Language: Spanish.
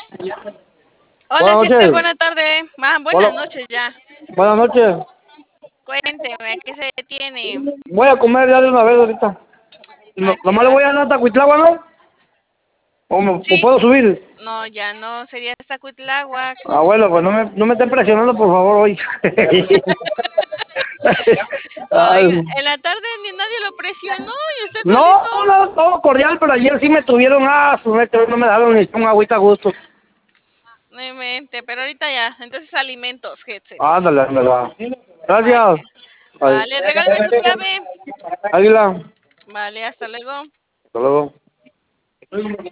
Hola, Buenas Getser, noches. buena tarde. Hola. Buenas noches ya. Buenas noches. Cuénteme, ¿a qué se detiene? Voy a comer ya de una vez ahorita. Va que Nomás le va. voy a dar hasta Cuitlagua, ¿no? ¿O Sí, puedo subir? no, ya no sería hasta Cuitláhuac. Abuelo, pues no me estén presionando, por favor, hoy. Oiga, Ay, en la tarde ni nadie lo presionó y usted no, solito. no, todo cordial, pero ayer sí me tuvieron no me daban ni un agüita a gusto. No mente, pero ahorita ya. Entonces alimentos, Getser. Ándale, ándale, va. Vaya. Gracias. Ay. Vale, regálame su clave. Águila. Vale, hasta luego. Hasta luego.